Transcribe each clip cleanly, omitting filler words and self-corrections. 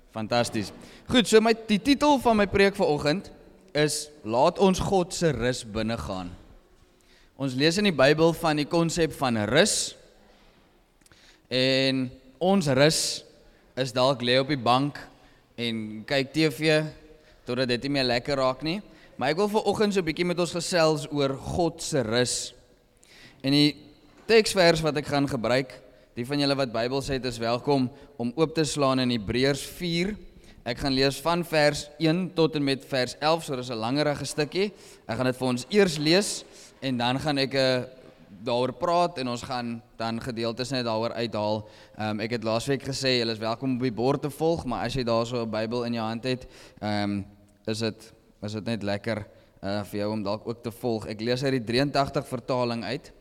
Fantasties. Goed, so die titel van my preek vanoggend is Laat ons God se rus binne gaan. Ons lees in die Bybel van die konsep van rus. En ons rus is dalk lê op die bank en kyk TV totdat dit nie meer lekker raak nie. Maar ek wil vanoggend so 'n bietjie met ons gesels oor God se rus. En die teksvers wat ek gaan gebruik, die van julle wat Bybels het, is welkom om oop te slaan in Hebreërs 4. Ek gaan lees van vers 1 tot en met vers 11, so dis 'n langerige stukkie. Ek gaan dit vir ons eers lees en dan gaan ek daaroor praat en ons gaan dan gedeeltes net daaroor uithaal. Ek het laasweek gesê, julle is welkom op die bord te volg, maar as jy daar so 'n Bybel in jou hand het, is dit net lekker vir jou om dalk ook te volg. Ek lees uit die 83 vertaling uit.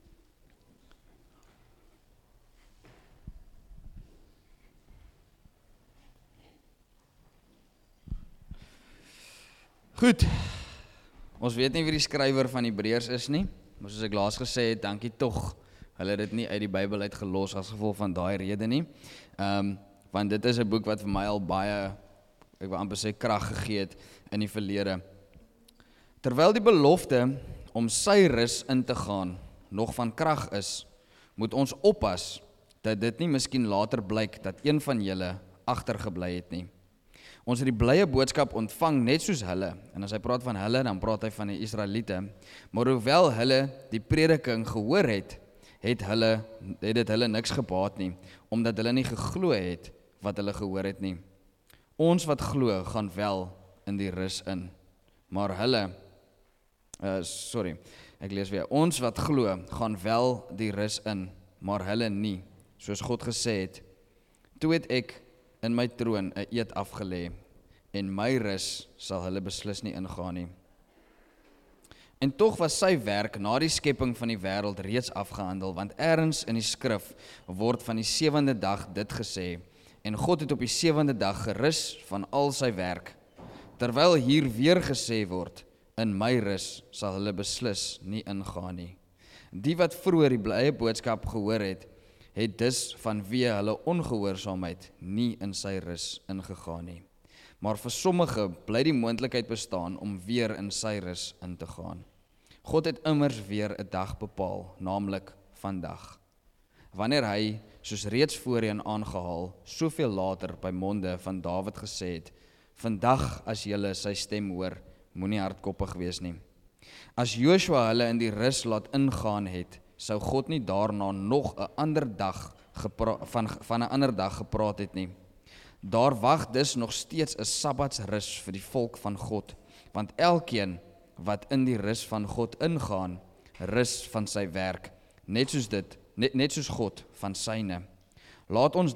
Goed, ons weet nie wie die skrywer van Hebreërs is nie, maar soos ek laas gesê het, dankie tog, hulle het dit nie uit die Bybel uit gelos as gevolg van daai rede nie, want dit is 'n boek wat vir my al baie, ek wil amper sê, krag gegee het in die verlede. Terwyl die belofte om sy rus in te gaan nog van krag is, moet ons oppas dat dit nie miskien later blyk dat een van julle agtergebly het nie. Ons het die blye boodskap ontvang net soos hulle, en as hy praat van hulle, dan praat hy van die Israeliete, maar hoewel hulle die prediking gehoor het, het dit hulle niks gebaat nie, omdat hulle nie geglo het wat hulle gehoor het nie. Ons wat glo, gaan wel in die rus in, maar hulle, ek lees weer, ons wat glo, gaan wel die rus in, maar hulle nie, soos God gesê het, toe het ek in my troon 'n eed afgelê, en my rus sal hulle beslis nie ingaan nie. En tog was sy werk na die skepping van die wêreld reeds afgehandel, want ergens in die skrif word van die 7de dag dit gesê, en God het op die 7de dag gerus van al sy werk, terwyl hier weer gesê word, in my rus sal hulle beslis nie ingaan nie. Die wat vroeër die blye boodskap gehoor het, het dus vanweë hulle ongehoorsaamheid nie in sy rus ingegaan nie. Maar vir sommige bly die moontlikheid bestaan om weer in sy rus in te gaan. God het immers weer 'n dag bepaal, naamlik vandag. Wanneer hy, soos reeds voorheen aangehaal, soveel later by monde van Dawid gesê het, vandag as julle sy stem hoor, moenie hardkoppig wees nie. As Joshua hulle in die rus laat ingaan het, sou God nie daarna nog 'n ander dag van 'n ander dag gepraat het nie. Daar wag dus nog steeds 'n sabbatsrus vir die volk van God, want elkeen wat in die rus van God ingaan, rus van sy werk, net soos God van syne. Laat ons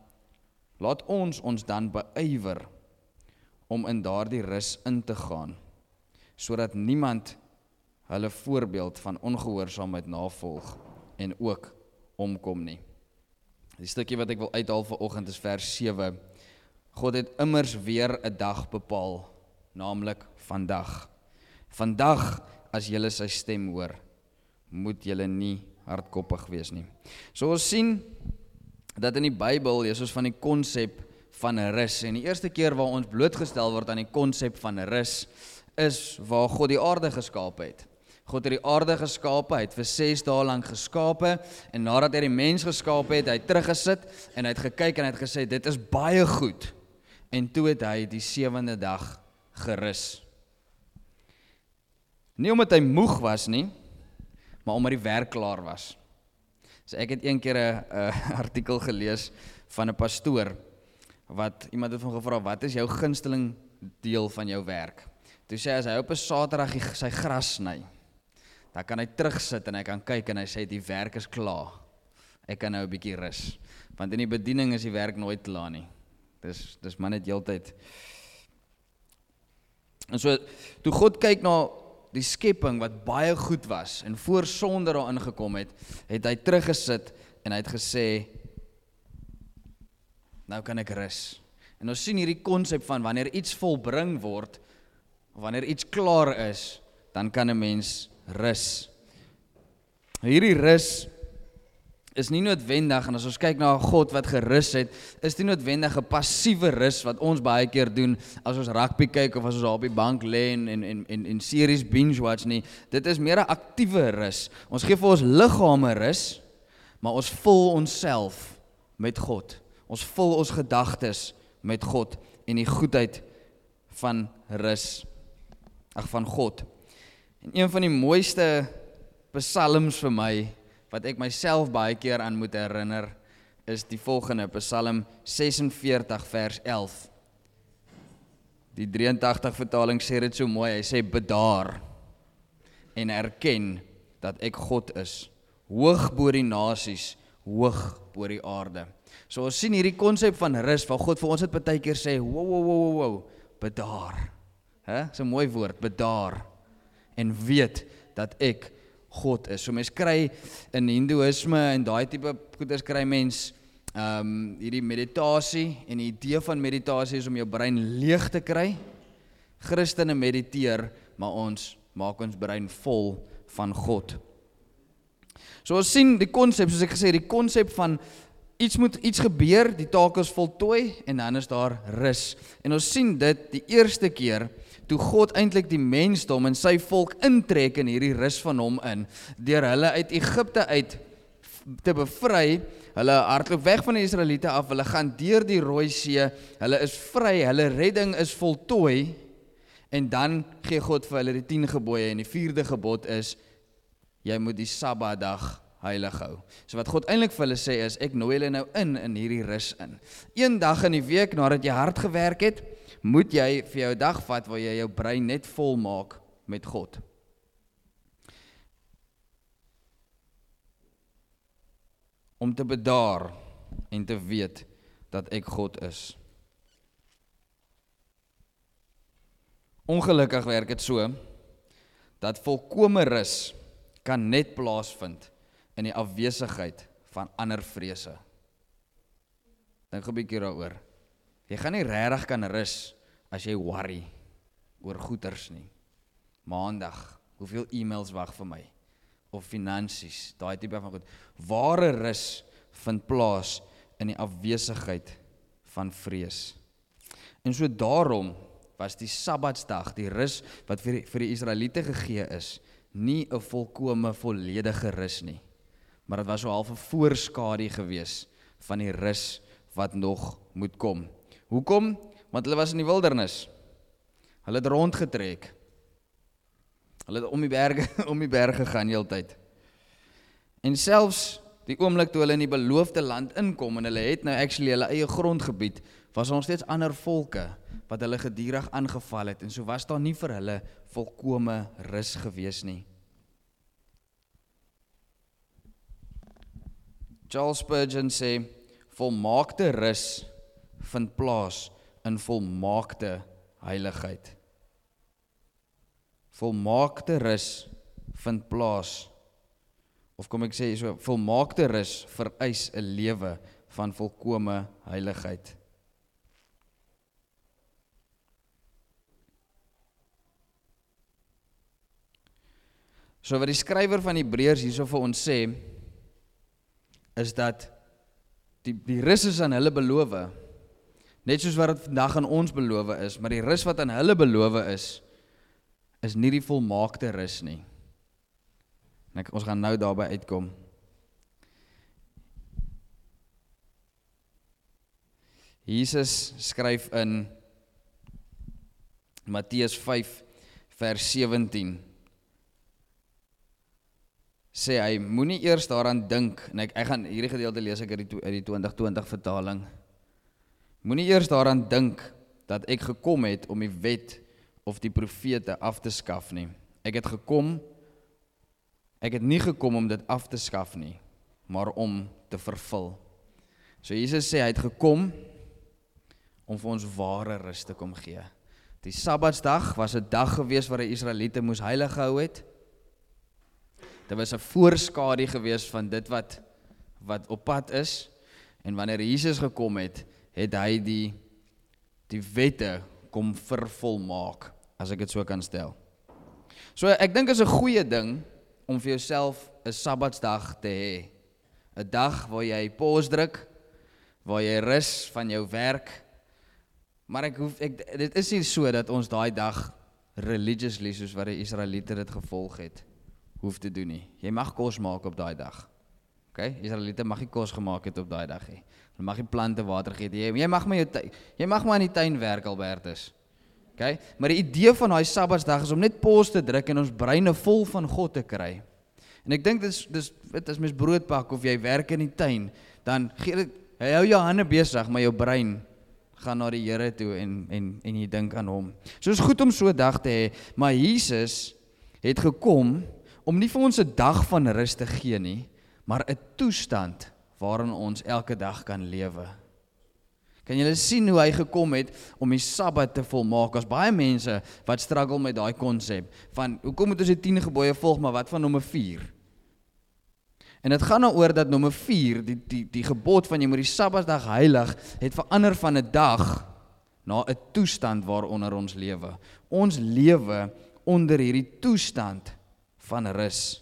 ons dan beywer om in daardie rus in te gaan, sodat niemand hulle voorbeeld van ongehoorsaamheid navolg en ook omkom nie. Die stukkie wat ek wil uithaal vanoggend is vers 7. God het immers weer 'n dag bepaal, naamlik vandag. Vandag, as julle sy stem hoor, moet julle nie hardkoppig wees nie. So ons sien dat in die Bybel lees ons van die konsep van rus, en die eerste keer waar ons blootgestel word aan die konsep van rus, is waar God die aarde geskaap het. God het die aarde geskape, hy het vir 6 dae lank geskape, en nadat hy die mens geskape het, hy het teruggesit, en hy het gekyk en hy het gesê, dit is baie goed, en toe het hy die 7de dag gerus. Nie omdat hy moeg was nie, maar omdat die werk klaar was. So ek het een keer 'n artikel gelees van 'n pastoor, wat iemand het van gevra, wat is jou gunsteling deel van jou werk? Toe sê hy, as hy op 'n Saterdag sy gras sny, dan kan hy terugsit en hy kan kyk en hy sê, die werk is klaar. Ek kan nou 'n bietjie rus. Want in die bediening is die werk nooit klaar nie. Dis maar net heeltyd. En so, toe God kyk na die skepping wat baie goed was, en voor sonde daarin gekom het, het hy teruggesit en hy het gesê, nou kan ek rus. En ons sien hierdie konsep van wanneer iets volbring word, wanneer iets klaar is, dan kan 'n mens rus. Hierdie rus is nie noodwendig, en as ons kyk na 'n God wat gerus het, is nie noodwendig 'n passiewe rus wat ons baie keer doen as ons rugby kyk of as ons daar op die bank lê en series binge watch nie. Dit is meer 'n aktiewe rus. Ons gee vir ons liggame rus, maar ons vul onsself met God. Ons vul ons gedagtes met God en die goedheid van van God. En een van die mooiste psalms vir my, wat ek myself baie keer aan moet herinner, is die volgende, Psalm 46 vers 11. Die 83 vertaling sê dit so mooi, hy sê, bedaar en erken dat ek God is, hoog bo die nasies, hoog bo die aarde. So ons sien hierdie konsep van rus, waar God vir ons het baie keer sê, wow, bedaar. Dis 'n mooi woord, bedaar. En weet dat ek God is. So mens kry in Hindoeïsme en daai tipe goeders kry mens hierdie meditasie, en die idee van meditasie is om jou brein leeg te kry. Christene mediteer, maar ons maak ons brein vol van God. So ons sien die konsep, soos ek gesê, die konsep van iets gebeur, die taak is voltooi, en dan is daar rus. En ons sien dit die eerste keer, toe God eintlik die mensdom en sy volk intrek in hierdie rus van hom in, deur hulle uit Egipte uit te bevry. Hulle hardloop weg van die Israeliete af, hulle gaan deur die Rooi See, hulle is vry, hulle redding is voltooi, en dan gee God vir hulle die 10 gebooie, en die 4de gebod is, jy moet die Sabbatdag heilig hou. So wat God eintlik vir hulle sê is, ek nooi hulle nou in hierdie rus in. Een dag in die week, nadat jy hard gewerk het, moet jy vir jou dag vat, waar jy jou brein net vol maak met God. Om te bedaar en te weet dat ek God is. Ongelukkig werk dit so, dat volkome rus kan net plaasvind in die afwesigheid van ander vrese. Dink 'n bietjie daaroor. Jy gaan nie regtig kan rus as jy worry oor goeders nie. Maandag, hoeveel e-mails wag vir my? Of finansies, daai tipe van goed. Ware rus vind plaas in die afwesigheid van vrees. En so daarom was die Sabbatsdag, die rus wat vir die Israeliete gegee is, nie 'n volkome volledige rus nie, maar dit was so half 'n voorskadu gewees van die rus wat nog moet kom. Hoekom? Want hulle was in die wildernis. Hulle het rondgetrek. Hulle het om die berge gegaan heeltyd. En selfs die oomblik toe hulle in die beloofde land inkom, en hulle het nou actually hulle eie grondgebied, was ons steeds ander volke wat hulle gedurig aangeval het, en so was daar nie vir hulle volkome rus gewees nie. Charles Spurgeon sê, volmaakte rus vind plaas in volmaakte heiligheid. Volmaakte rus vind plaas, of kom ek sê so, volmaakte rus vereis 'n lewe van volkome heiligheid. So wat die skrywer van Hebreërs hierso vir ons sê, is dat die rus is aan hulle beloof, net soos wat dit vandag aan ons beloof is, maar die rus wat aan hulle beloof is nie die volmaakte rus nie. En ons gaan nou daarby uitkom. Jesus skryf in Matteus 5 vers 17, sê hy, moenie eers daaraan dink, en ek gaan hierdie gedeelte lees ek uit die 2020 vertaling, moenie eers daaraan dink dat ek gekom het om die wet of die profete af te skaf nie. Ek het nie gekom om dit af te skaf nie, maar om te vervul. So Jesus sê, hy het gekom om vir ons ware rus te kom gee. Die Sabbatsdag was 'n dag gewees waar die Israeliete moes heilig gehou het. Dit was 'n voorskadu gewees van dit wat op pad is, en wanneer Jesus gekom het, het hy die wette kom vervolmaak, as ek dit so kan stel. So ek dink is 'n goeie ding om vir jouself 'n Sabbatsdag te hê. 'n dag waar jy pause druk, waar jy rus van jou werk, maar dit is nie so dat ons daai dag religiously, soos wat die Israeliete dit gevolg het, hoef te doen nie. Jy mag kos maak op daai dag. Okay? Israeliete mag nie kos gemaak het op daai dag nie. Hulle mag nie plante water gee. Jy mag maar in die tuin werk, Albertus. Okay? Maar die idee van daai Sabbatsdag is om net pause te druk en ons breine vol van God te kry. En ek dink dit is mens brood pak of jy werk in die tuin, dan hy hou jou hande besig, maar jou brein gaan na die Here toe en jy dink aan hom. So is goed om so 'n dag te hê, maar Jesus het gekom om nie vir ons 'n dag van rus te gee nie, maar 'n toestand waarin ons elke dag kan lewe. Kan julle sien hoe hy gekom het om die Sabbat te volmaak? Daar's baie mense wat struggle met daai konsep van hoekom moet ons die 10 gebooie volg, maar wat van nommer 4? En dit gaan daaroor dat nommer 4, die gebod van jy moet die Sabbatsdag heilig, het verander van 'n dag na 'n toestand waaronder ons lewe. Ons lewe onder hierdie toestand van rus.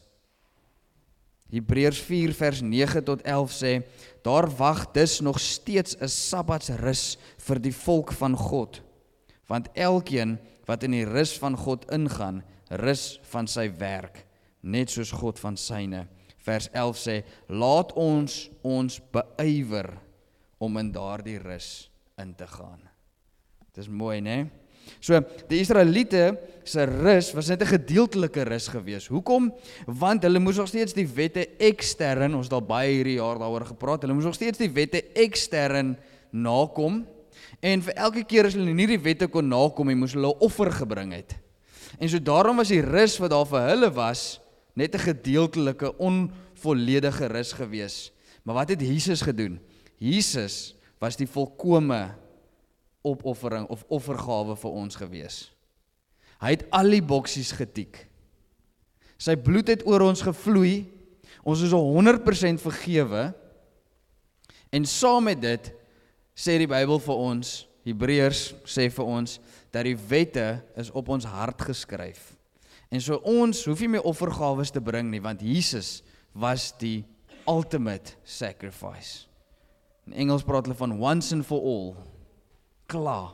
Hebreërs 4 vers 9 tot 11 sê, daar wag dus nog steeds 'n Sabbatsrus vir die volk van God, want elkeen wat in die rus van God ingaan, rus van sy werk, net soos God van syne. Vers 11 sê, laat ons beywer om in daardie rus in te gaan. Dit is mooi, né? So, die Israeliete se rus was net 'n gedeeltelike rus gewees. Hoekom? Want hulle moes nog steeds die wette ekstern, ons het al baie hierdie jaar daaroor gepraat, hulle moes nog steeds die wette ekstern nakom, en vir elke keer as hulle nie die wette kon nakom, moes hulle 'n offer gebring het. En so daarom was die rus wat daar vir hulle was, net 'n gedeeltelike, onvolledige rus gewees. Maar wat het Jesus gedoen? Jesus was die volkome opoffering of offergawe vir ons gewees. Hy het al die boksies getik. Sy bloed het oor ons gevloei, ons is 100% vergewe, en saam met dit sê die Bybel vir ons, Hebreërs sê vir ons, dat die wette is op ons hart geskryf. En so ons hoef nie meer offergawes te bring nie, want Jesus was die ultimate sacrifice. In Engels praat hulle van once and for all. Klaar.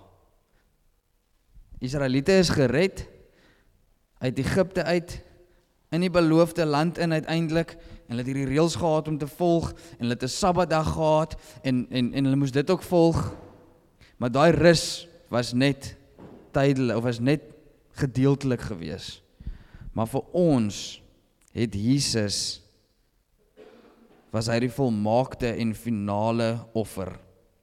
Israeliete is gered uit Egipte uit, in die beloofde land in uiteindelik, en hulle het hierdie reëls gehad om te volg, en hulle het 'n Sabbatdag gehad, en hulle moes dit ook volg, maar daai rus was net tydelik, of was net gedeeltelik gewees. Maar vir ons het Jesus, was hy die volmaakte en finale offer.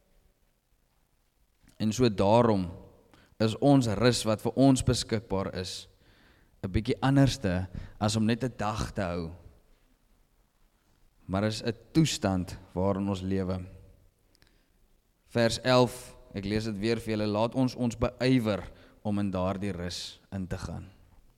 En so daarom is ons rus wat vir ons beskikbaar is, 'n bietjie anderste as om net 'n dag te hou. Maar is 'n toestand waarin ons lewe. Vers 11, ek lees dit weer vir julle, laat ons beywer om in daardie rus in te gaan.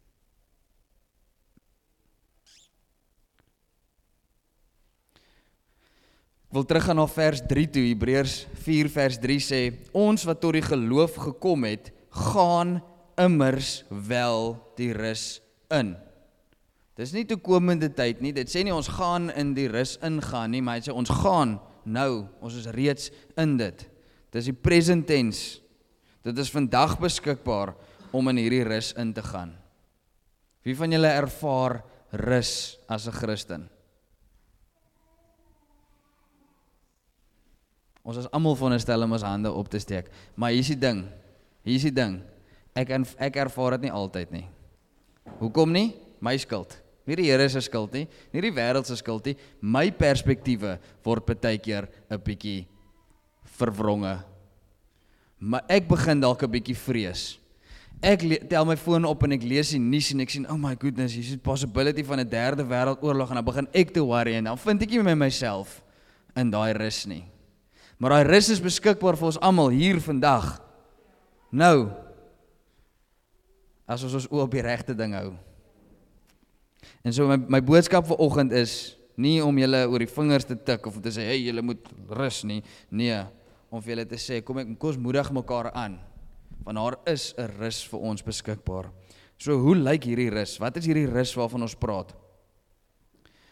Ek wil teruggaan na vers 3 toe, Hebreërs 4 vers 3 sê, ons wat tot die geloof gekom het, gaan immers wel die rus in. Dis nie toekomende tyd nie, dit sê nie ons gaan in die rus ingaan nie, maar hy sê ons gaan nou, ons is reeds in dit. Dis die present tense, dit is vandag beskikbaar om in hierdie rus in te gaan. Wie van julle ervaar rus as 'n Christen? Ons is almal veronderstel om ons hande op te steek, maar hier is die ding, ek ervaar dit nie altyd nie. Hoekom nie? My skuld. Nie die Here se skuld nie, nie die wêreld se skuld nie, my perspektiewe word partykeer 'n bietjie verwronge. Maar ek begin dalk 'n bietjie vrees. Ek tel my foon op en ek lees die nuus en ek sien, oh my goodness, hier is die possibility van 'n derde wêreldoorlog, en dan begin ek te worry, en dan vind ek nie met myself in daai rus nie. Maar daai rus is beskikbaar vir ons almal hier vandag. Nou, as ons oë op die regte ding hou. En so my boodskap vir oggend is nie om julle oor die vingers te tik of te sê, hey, julle moet rus nie. Nee, om vir julle te sê, kom ons moedig mekaar aan. Want daar is 'n rus vir ons beskikbaar. So hoe lyk hierdie rus? Wat is hierdie rus waarvan ons praat?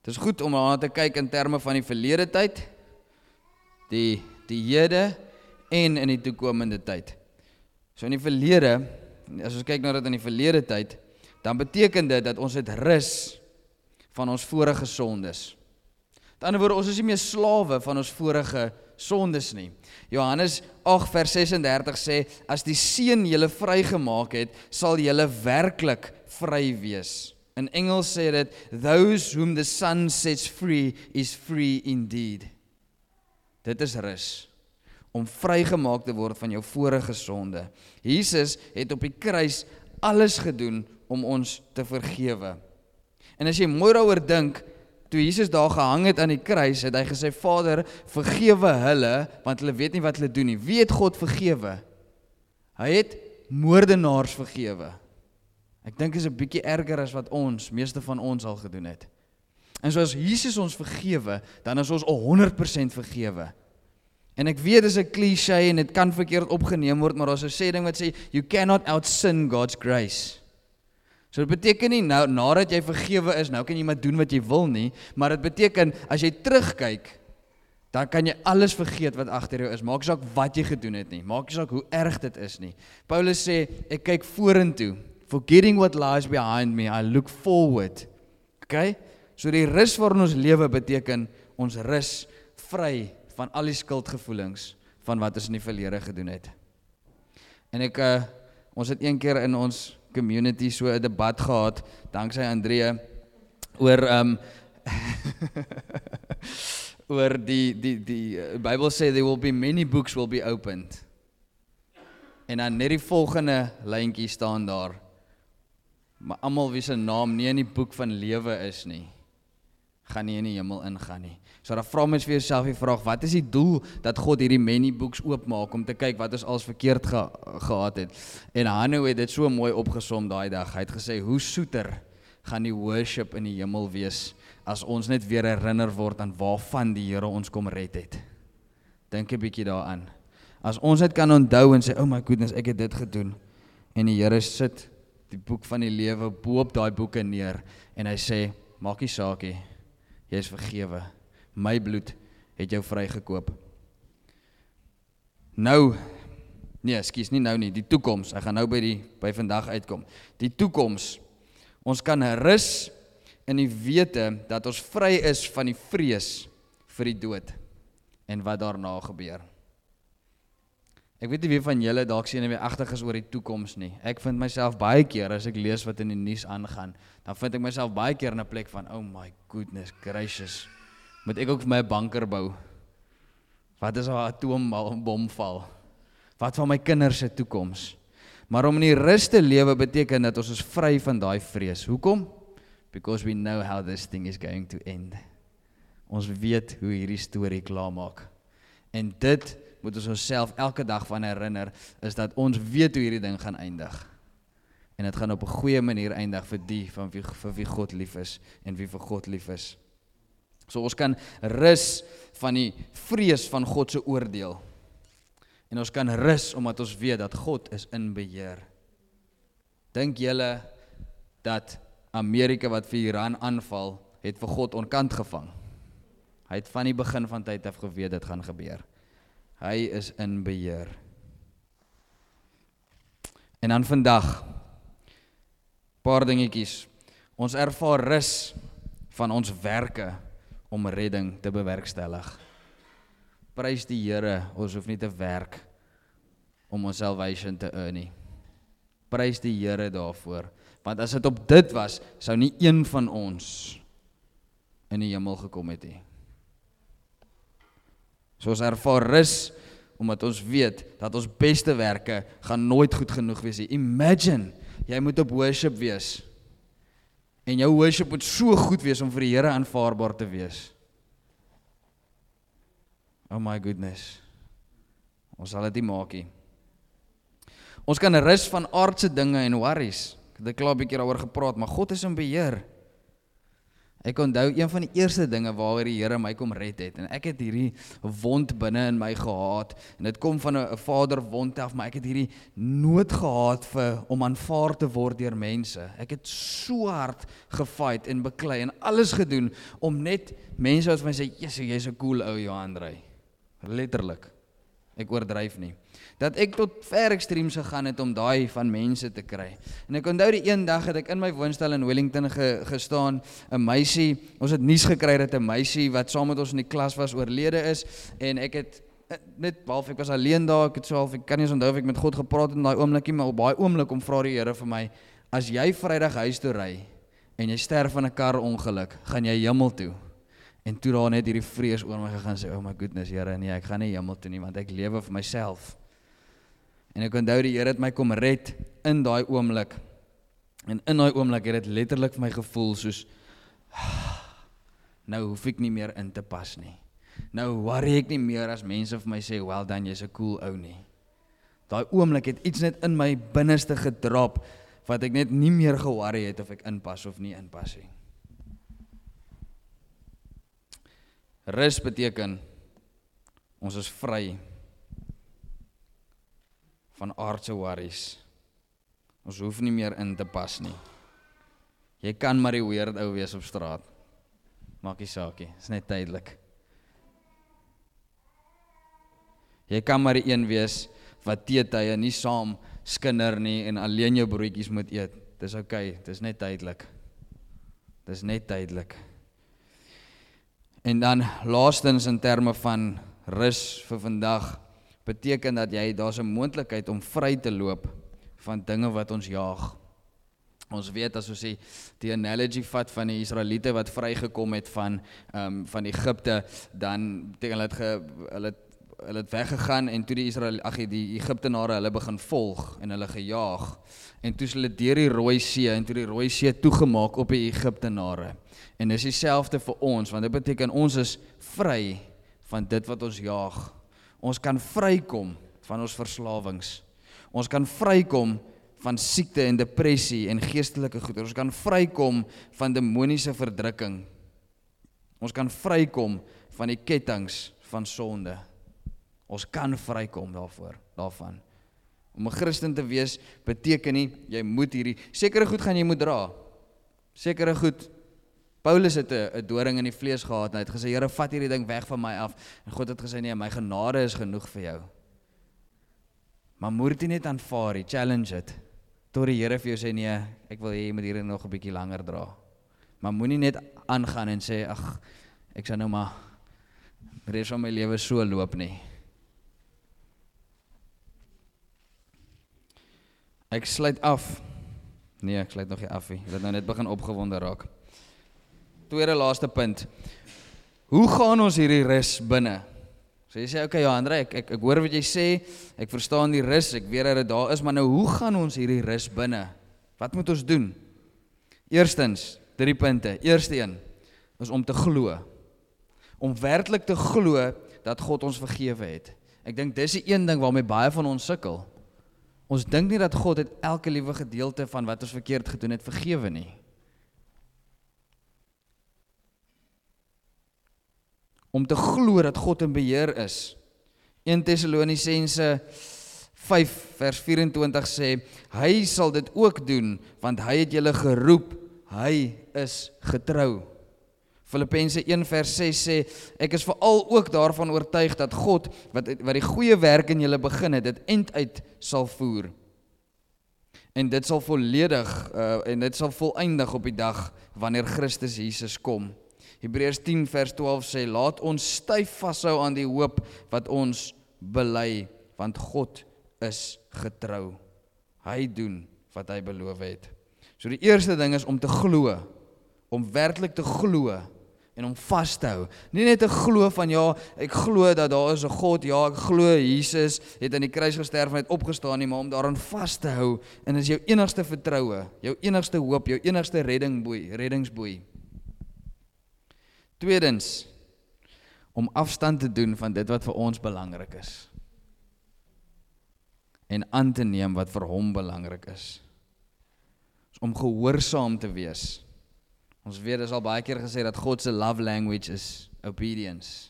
Het is goed om aan te kyk in terme van die verlede tyd, die hede en in die toekomende tyd. So in die verlede, as ons kyk na dit in die verlede tyd, dan beteken dit dat ons het rus van ons vorige sondes. Met ander woorde, ons is nie meer slawe van ons vorige sondes nie. Johannes 8 vers 36 sê, as die Seun julle vrygemaak het, sal julle werklik vry wees. In Engels sê dit, those whom the Son sets free is free indeed. Dit is rus, om vrygemaak te word van jou vorige sonde. Jesus het op die kruis alles gedoen om ons te vergewe. En as jy mooi daaroor dink, toe Jesus daar gehang het aan die kruis, het hy gesê, Vader, vergewe hulle, want hulle weet nie wat hulle doen nie. Wie het God vergewe? Hy het moordenaars vergewe. Ek dink is 'n bietjie erger as wat meeste van ons al gedoen het. En so as Jesus ons vergewe, dan is ons 100% vergewe. En ek weet, dit is 'n cliché en dit kan verkeerd opgeneem word, maar daar's 'n sê ding wat sê, you cannot outsin God's grace. So dit beteken nie, nou, nadat jy vergewe is, nou kan jy maar doen wat jy wil nie, maar dit beteken, as jy terugkyk, dan kan jy alles vergeet wat agter jou is, maak nie saak wat jy gedoen het nie, maak nie saak hoe erg dit is nie. Paulus sê, ek kyk vorentoe, forgetting what lies behind me, I look forward. Okay? So die rus waarin ons lewe beteken, ons rus vry van al die skuldgevoelings van wat ons in die verlede gedoen het. En ons het een keer in ons community so 'n debat gehad, danksy Andrea, oor oor die Bible sê there will be many books will be opened. En dan net die volgende lyntjie staan daar, maar almal wie se naam nie in die boek van lewe is nie, gaan nie in die hemel ingaan nie. So dan vra mens vir jouself die vraag, wat is die doel dat God hierdie many books oopmaak om te kyk wat ons als verkeerd gehad het? En Hanno het dit so mooi opgesom daai dag. Hy het gesê, hoe soeter gaan die worship in die hemel wees as ons net weer herinner word aan waarvan die Here ons kom red het. Dink 'n bietjie daaraan. As ons dit kan onthou en sê, oh my goodness, ek het dit gedoen. En die Here sit die boek van die lewe bo op daai boeke neer en hy sê, maak nie saak nie, jy is vergewe. My bloed het jou vrygekoop. Nou, nee, ekskuus, nie nou nie, die toekoms, ek gaan nou by vandag uitkom. Die toekoms, ons kan rus in die wete dat ons vry is van die vrees vir die dood en wat daarna gebeur. Ek weet nie wie van julle dalk senuweeagtig is oor die toekoms nie. Ek vind myself baie keer, as ek lees wat in die nuus aangaan, dan vind ek myself baie keer in 'n plek van, oh my goodness gracious, moet ek ook vir my 'n bunker bou? Wat as 'n atoombom val? Wat van my kinders se toekoms? Maar om in die rus te lewe beteken dat ons is vry van daai vrees. Hoekom? Because we know how this thing is going to end. Ons weet hoe hierdie storie klaarmaak. En dit moet ons onsself elke dag van herinner, is dat ons weet hoe hierdie ding gaan eindig. En dit gaan op 'n goeie manier eindig vir die vir wie God lief is en wie vir God lief is. So ons kan rus van die vrees van God se oordeel. En ons kan rus omdat ons weet dat God is in beheer. Dink julle dat Amerika wat vir Iran aanval, het vir God onkant gevang? Hy het van die begin van tyd af geweet dit gaan gebeur. Hy is in beheer. En dan vandag, paar dingetjies. Ons ervaar rus van ons werke om redding te bewerkstellig. Prys die Here, ons hoef nie te werk om ons salvation te earn nie. Prys die Here daarvoor, want as dit op dit was, sou nie een van ons in die hemel gekom het nie. So ons ervaar rus, omdat ons weet dat ons beste werke gaan nooit goed genoeg wees nie. Imagine, jy moet op worship wees, en jou worship moet so goed wees om vir die Here aanvaarbaar te wees. Oh my goodness, ons sal dit nie maak nie. Ons kan rus van aardse dinge en worries. Ek het klaar 'n bietjie daaroor gepraat, maar God is in beheer. Ek onthou een van die eerste dinge waaroor die Here my kom red het, en ek het hierdie wond binne in my gehad, en dit kom van 'n vaderwond af, maar ek het hierdie nood gehad om aanvaar te word deur mense. Ek het so hard gefight en beklei en alles gedoen om net mense wat vir my sê, jy's 'n cool ou Johan Drey. Letterlik. Ek oordryf nie. Dat ek tot ver extremes gegaan het om daai van mense te kry. En ek onthou die een dag het ek in my woonstel in Wellington gestaan, 'n meisie, ons het nuus gekry dat 'n meisie wat saam met ons in die klas was oorlede is, en ek het net, behalwe ek was alleen daar, ek kan nie eens onthou of ek met God gepraat het in daai oomblikie, maar op daai oomblik om vra die Here vir my, as jy Vrydag huis toe ry, en jy sterf in 'n karongeluk, gaan jy hemel toe? En toe daar net hierdie vrees oor my gegaan, sê, oh my goodness, Here, nee, ek gaan nie hemel toe nie, want ek lewe vir myself. En ek onthou die Here het my kom red in daai oomblik. En in daai oomblik het dit letterlik vir my gevoel soos, nou hoef ek nie meer in te pas nie. Nou worry ek nie meer as mense vir my sê, well done, jy's 'n cool ou nie. Daai oomblik het iets net in my binneste gedrop, wat ek net nie meer geworry het of ek inpas of nie inpas nie. Rus beteken, ons is vry van aardse worries. Ons hoef nie meer in te pas nie. Jy kan maar die weird ou wees op straat. Maak nie saakie, is net tydelik. Jy kan maar die een wees wat teetye nie saam skinder nie en alleen jou broodjies moet eet. Dis okay, dis net tydelik. Dis net tydelik. En dan laastens in terme van rus vir vandag, beteken dat daar's 'n moontlikheid om vry te loop van dinge wat ons jaag. Ons weet as ons die analogy vat van die Israeliete wat vrygekom het van Egipte, dan beteken hulle het weggegaan en toe die Egiptenare hulle begin volg en hulle gejaag. En toe is hulle deur die Rooi See en toe die Rooi See toegemaak op die Egiptenare. En dis dieselfde vir ons, want dit beteken ons is vry van dit wat ons jaag. Ons kan vrykom van ons verslawings. Ons kan vrykom van siekte en depressie en geestelike goeder. Ons kan vrykom van demoniese verdrukking. Ons kan vrykom van die kettinge van sonde. Ons kan vrykom daarvan. Om 'n Christen te wees beteken nie, jy moet sekere goed gaan jy moet dra. Sekere goed. Paulus het 'n doring in die vlees gehad en hy het gesê, Here, vat hierdie ding weg van my af. En God het gesê, nee, my genade is genoeg vir jou. Maar moet jy net aanvaar, challenge het. Tot die Here vir jou sê, nee, ek wil jy moet hierdie nog 'n bietjie langer dra. Maar moenie net aangaan en sê, ag, ek sal nou maar die res van my lewe so loop nie. Ek sluit af. Nee, ek sluit nog nie af nie. Ek het nou net begin opgewonde raak. Tweede laaste punt. Hoe gaan ons hierdie rus binne? So jy sê, okay, ja, André, ek hoor wat jy sê, ek verstaan die rus, ek weet dat dit daar is, maar nou hoe gaan ons hierdie rus binne? Wat moet ons doen? Eerstens, 3 punte. Eerste een is om te glo. Om werklik te glo dat God ons vergewe het. Ek dink dis die een ding waarmee baie van ons sukkel. Ons dink nie dat God het elke liewe gedeelte van wat ons verkeerd gedoen het vergewe nie. Om te glo dat God in beheer is. 1 Tessalonisense 5 vers 24 sê, hy sal dit ook doen, want hy het julle geroep, hy is getrou. Filippense 1 vers 6 sê, ek is veral ook daarvan oortuig dat God, wat die goeie werk in julle begin het, dit eind uit sal voer. En dit sal volledig, en dit sal voleindig op die dag, wanneer Christus Jesus kom. Hebreërs 10 vers 12 sê, laat ons styf vashou aan die hoop wat ons bely, want God is getrou. Hy doen wat hy beloof het. So die eerste ding is om te glo, om werklik te glo en om vas te hou. Nie net te glo van ja, ek glo dat daar is 'n God, ja, ek glo Jesus het aan die kruis gesterf en het opgestaan nie, maar om daaraan vas te hou en is jou enigste vertroue, jou enigste hoop, jou enigste reddingsboei. Tweedens, om afstand te doen van dit wat vir ons belangrik is. En aan te neem wat vir hom belangrik is. Om gehoorsaam te wees. Ons weet, is al baie keer gesê dat God se love language is obedience.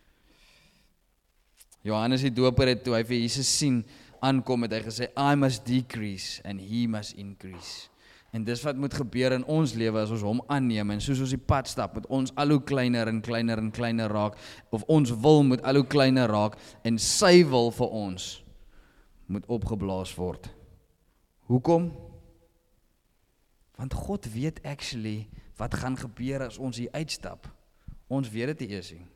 Johannes die Doper het toe hy vir Jesus sien aankom, het hy gesê, I must decrease and he must increase. En dis wat moet gebeur in ons lewe as ons hom aanneem, en soos ons die pad stap, moet ons al hoe kleiner en kleiner en kleiner raak, of ons wil moet al hoe kleiner raak, en sy wil vir ons moet opgeblaas word. Hoekom? Want God weet actually wat gaan gebeur as ons hier uitstap. Ons weet dit nie eers nie.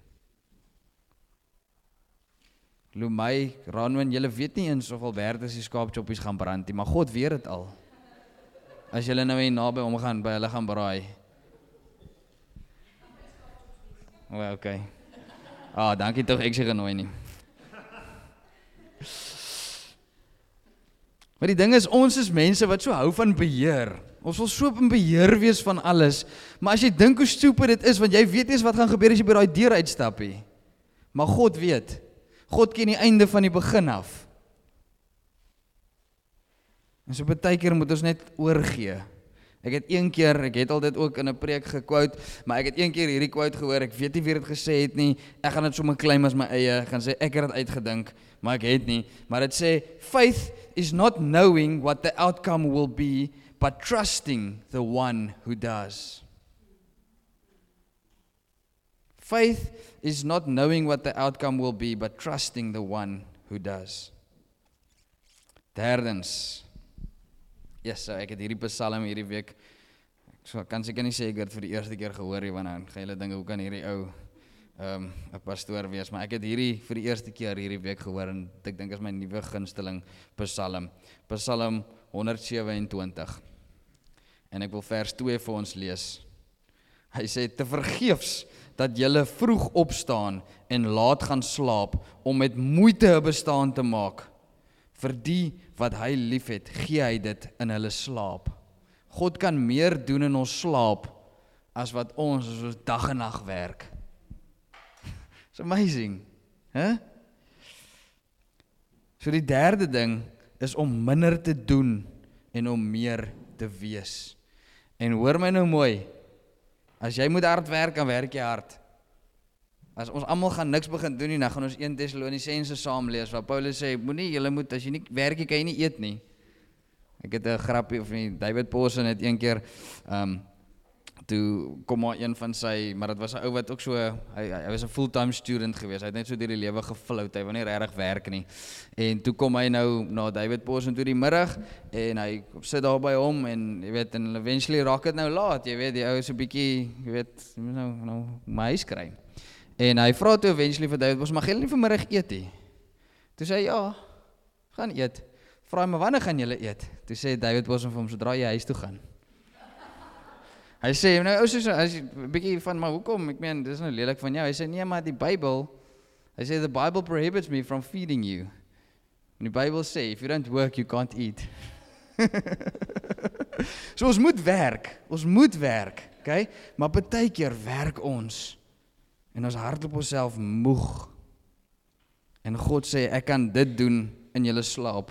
Lumay, Ranwin, julle weet nie eens of Albertus die skaapchoppies gaan brand nie, maar God weet dit al. As julle nou hier naby hom gaan, by hulle gaan braai. Okay. Dankie tog, ek sê genooi nie. Maar die ding is, ons is mense wat so hou van beheer. Ons wil so in beheer wees van alles. Maar as jy dink hoe stupid dit is, want jy weet nie wat gaan gebeur as jy by daai deur uitstap nie. Maar God weet. God ken die einde van die begin af. En so baie keer moet ons net oorgee. Ek het altyd ook in 'n preek gequote, maar ek het een keer hierdie quote gehoor, ek weet nie wie dit gesê het nie, ek gaan dit sommer claim as my eie, ek gaan sê ek het dit uitgedink, maar ek het nie, maar dit sê, faith is not knowing what the outcome will be, but trusting the one who does. Faith is not knowing what the outcome will be, but trusting the one who does. Derdens, so ek het hierdie psalm hierdie week, ek kan seker nie sê ek het vir die eerste keer gehoor, want dan gaan julle dinge, hoe kan hierdie ou 'n pastoor wees, maar ek het hierdie vir die eerste keer hierdie week gehoor, en ek dink is my nuwe gunsteling psalm, Psalm 127, en ek wil vers 2 vir ons lees. Hy sê, te vergeefs dat julle vroeg opstaan en laat gaan slaap, om met moeite 'n bestaan te maak. Vir die wat hy lief het, gee hy dit in hulle slaap. God kan meer doen in ons slaap, as wat ons dag en nag werk. It's amazing. So die derde ding, is om minder te doen, en om meer te wees. En hoor my nou mooi, as jy moet hard werk, dan werk jy hard. As ons almal gaan niks begin doen nie, dan gaan ons 1 Tessalonisense saam lees, waar Paulus sê, julle moet, as jy nie werk, kan jy nie eet nie. Ek het 'n grappie, of nie, David Pawson het een keer, toe kom maar een van sy, maar dit was 'n ou wat ook so, hy was 'n fulltime student geweest, hy het net so deur die lewe geflout, hy wou nie regtig werk nie. En toe kom hy nou na David Pawson toe die middag, en hy sit daar by hom, en jy weet, en eventually raak dit nou laat, jy weet, die ou is 'n bietjie, jy weet, nou my huis kry. En hy vra toe eventually vir David, mag julle nie vanmiddag eet nie? Toe sê hy, ja, gaan eet. Vra hy, maar wanneer gaan julle eet? Toe sê David Bosman vir hom, sodra jy huis toe gaan. Hy sê, nou, as jy 'n bietjie van, maar hoekom? Ek meen, dis nou lelik van jou. Hy sê, nee, maar die Bybel, hy sê, the Bible prohibits me from feeding you. En die Bybel sê, if you don't work, you can't eat. So ons moet werk, okay? Maar baie keer werk ons, en ons hardloop onsself moeg. En God sê, ek kan dit doen in julle slaap.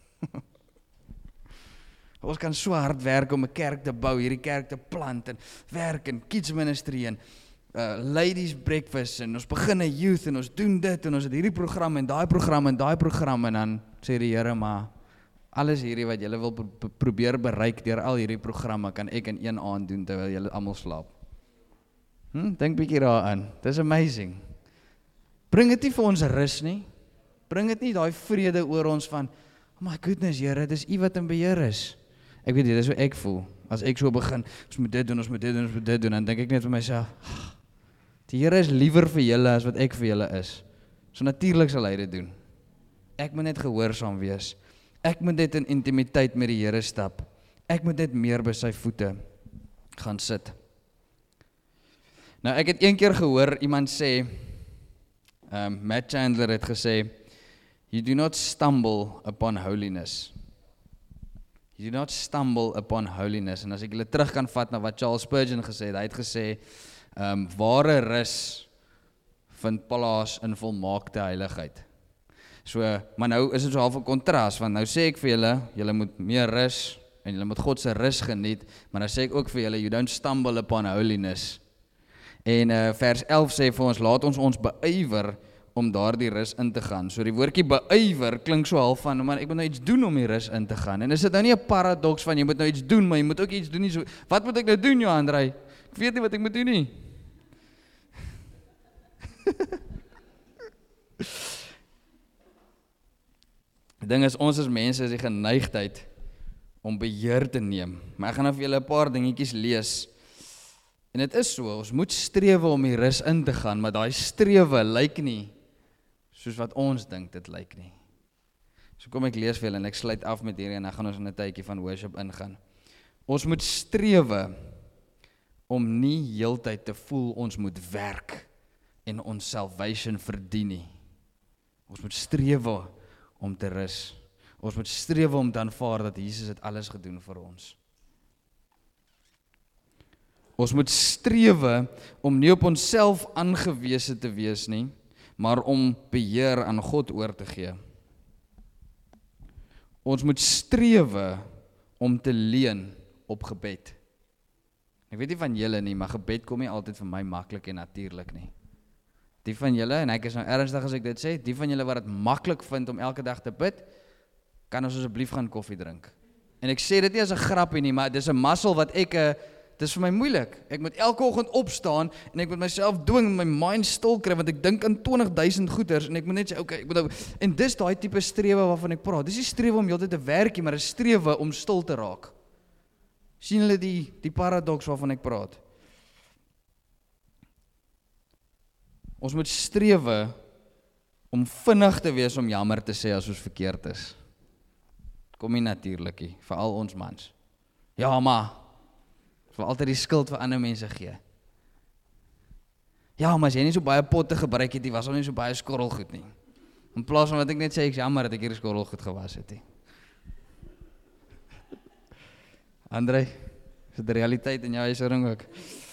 Ons kan so hard werk om 'n kerk te bou, hierdie kerk te plant, en werk, en kids ministry, en ladies breakfast, en ons begin 'n youth, en ons doen dit, en ons het hierdie program, en daai program, en daai program, en dan sê die Here, maar alles hierdie wat julle wil probeer bereik deur al hierdie programme, kan ek in een aand doen, terwyl julle almal slaap. Dink bietjie daaraan, dis amazing. Bring dit nie vir ons rus nie, bring dit nie daai vrede oor ons van, oh my goodness Here, dis U wat in beheer is. Ek weet nie, dis hoe ek voel, as ek so begin, ons moet dit doen, dan dink ek net vir myself, die Here is liewer vir julle as wat ek vir julle is. So natuurlik sal hy dit doen. Ek moet net gehoorsaam wees. Ek moet net in intimiteit met die Here stap. Ek moet net meer by sy voete gaan sit. Nou, ek het een keer gehoor, iemand sê, Matt Chandler het gesê, you do not stumble upon holiness. You do not stumble upon holiness. En as ek julle terug kan vat na wat Charles Spurgeon gesê het, hy het gesê, ware rus vind plaas in volmaakte heiligheid. So, maar nou is dit so half 'n kontras, want nou sê ek vir julle, julle moet meer rus en julle moet God se rus geniet, maar dan sê ek ook vir julle, you don't stumble upon holiness. En vers 11 sê vir ons, laat ons beywer om daardie rus in te gaan. So die woordjie beywer klink so half van, maar ek moet nou iets doen om die rus in te gaan. En is dit nou nie 'n paradoks van, jy moet nou iets doen, maar jy moet ook iets doen nie so, wat moet ek nou doen, Johan Drey? Ek weet nie wat ek moet doen nie. Die ding is, ons as mense is die geneigtheid om beheer te neem. Maar ek gaan nou vir julle 'n paar dingetjies lees. En dit is so, ons moet strewe om die rus in te gaan, maar daai strewe lyk nie soos wat ons dink dit lyk nie. So kom ek lees vir julle en ek sluit af met hierdie en dan gaan ons in 'n tydjie van worship ingaan. Ons moet strewe om nie heeltyd te voel ons moet werk en ons salvation verdien nie. Ons moet strewe om te rus. Ons moet strewe om te aanvaar dat Jesus het alles gedoen vir ons. Ons moet strewe om nie op onsself aangewese te wees nie, maar om beheer aan God oor te gee. Ons moet strewe om te leun op gebed. Ek weet nie van julle nie, maar gebed kom nie altyd vir my maklik en natuurlik nie. Die van julle, en ek is nou ernstig as ek dit sê, die van julle wat dit maklik vind om elke dag te bid, kan ons asseblief gaan koffie drink. En ek sê dit nie as 'n grappie nie, maar dis 'n muscle wat dis vir my moeilik. Ek moet elke oggend opstaan en ek moet myself dwing, my mind stil kry, want ek dink aan 20.000 goeders en ek moet net sê, okay, ek moet nou, en dis daai tipe strewe waarvan ek praat. Dis nie strewe om heeltyd te werk nie, maar 'n strewe om stil te raak. Sien julle die paradoks waarvan ek praat? Ons moet strewe om vinnig te wees om jammer te sê as ons verkeerd is. Kom nie natuurlik nie, veral ons mans. Ja, maar vir altyd die skuld vir ander mense gee. Ja, maar as jy nie so baie potte gebruik het nie, was al nie so baie skorrelgoed nie. In plaas van wat ek net sê, ek is jammer dat ek hier skorrelgoed gewas het nie. André, is dit die realiteit in jou huishouding ook?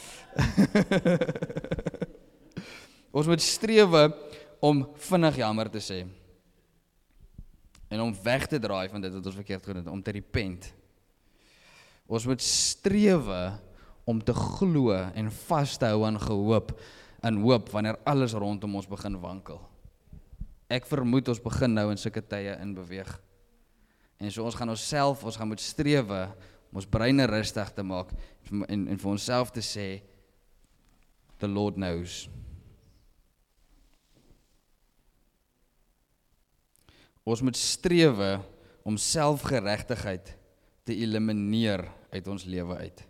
Ons moet strewe om vinnig jammer te sê. En om weg te draai van dit wat ons verkeerd gedoen het, om te repent. Ons moet strewe om te glo en vas te hou aan hoop wanneer alles rondom ons begin wankel. Ek vermoed ons begin nou in sulke tye in beweeg. En so ons gaan moet strewe om ons breine rustig te maak en vir onsself te sê, the Lord knows. Ons moet strewe om selfgeregtigheid te elimineer uit ons lewe uit.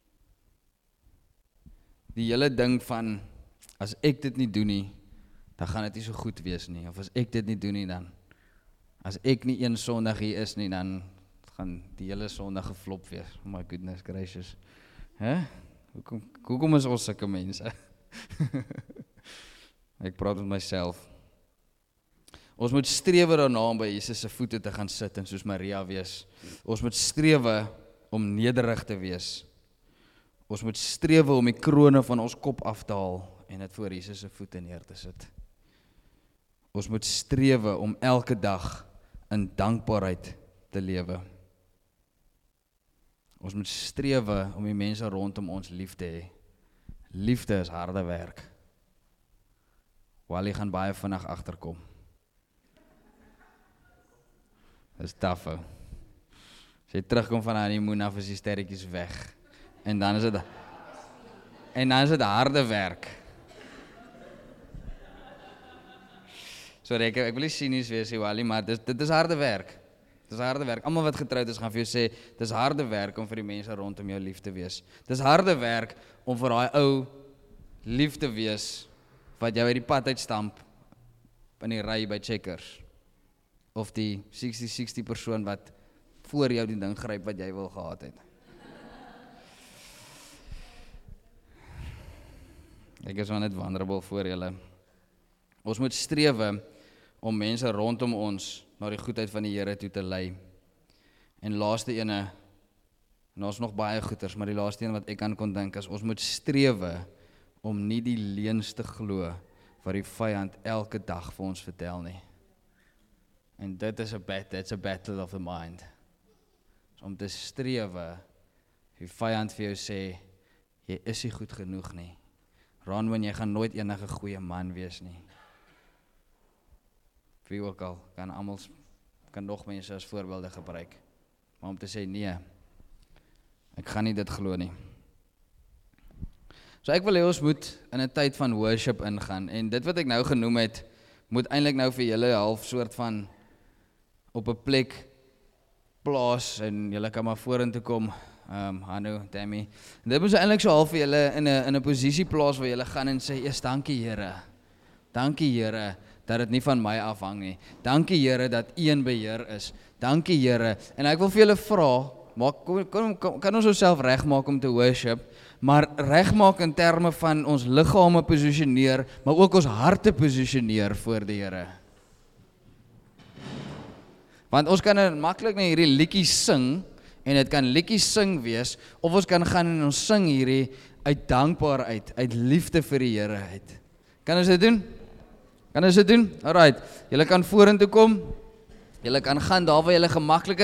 Die hele ding van, as ek dit nie doen nie, dan gaan dit nie so goed wees nie, of as ek dit nie doen nie, dan, as ek nie een Sondag hier is nie, dan gaan die hele Sondag geflop wees. Oh my goodness gracious. Hoekom is ons sulke mense? Ek praat met myself. Ons moet strewe daarna om by Jesus se voete te gaan sit en soos Maria wees. Ons moet strewe om nederig te wees. Ons moet strewe om die krone van ons kop af te haal en dit voor Jesus se voete neer te sit. Ons moet strewe om elke dag in dankbaarheid te lewe. Ons moet strewe om die mense rondom ons lief te hê. Liefde is harde werk. Wally gaan baie vinnig agterkom. Dis taaf. As jy terugkom van honeymoon af, is die sterretjies weg. En dan is dit harde werk. Sorry, ek wil nie sinies wees, Wally, maar dit is harde werk. Dis harde werk. Almal wat getroud is, gaan vir jou sê, dis harde werk om vir die mense rondom jou lief te wees. Dis harde werk om vir daai ou lief te wees wat jou uit die pad uitstamp in die ry by Checkers. Of die 60-60 persoon wat voor jou die ding gryp wat jy wil gehad het. Ek is net vulnerable voor julle. Ons moet strewe om mense rondom ons na die goedheid van die Here toe te lei. En laaste ene, en ons nog baie goeders, maar die laaste een wat ek aan kon dink is, ons moet strewe om nie die leuns te glo wat die vyand elke dag vir ons vertel nie. En dit is it's a battle of the mind. is om te strewe, die vyand vir jou sê, jy is nie goed genoeg nie. Ronwen, jy gaan nooit enige goeie man wees nie. Wie ook al, kan nog mense as voorbeelde gebruik. Maar om te sê, nee, ek gaan nie dit glo nie. So ek wil hê ons moet in 'n tyd van worship ingaan, en dit wat ek nou genoem het, moet eintlik nou vir julle half soort van op 'n plek plaas, en julle kan maar vorentoe kom, Hanno, Tammy. En dit moet eintlik so half vir julle in 'n posisie plaas waar julle gaan en sê, eers dankie Here. Dankie Here dat dit nie van my afhang nie. Dankie Here dat U in beheer is. Dankie Here. En ek wil vir julle vra, kan ons onsself regmaak om te worship, maar regmaak in terme van ons liggame posisioneer, maar ook ons harte posisioneer voor die Here. Want ons kan maklik net hierdie liedjies sing, en dit kan liedjies sing wees, of ons kan gaan en ons sing hierdie uit dankbaarheid, uit liefde vir die Here uit. Kan ons dit doen? Kan ons dit doen? Alright, julle kan vorentoe kom, julle kan gaan daar waar julle gemaklik is.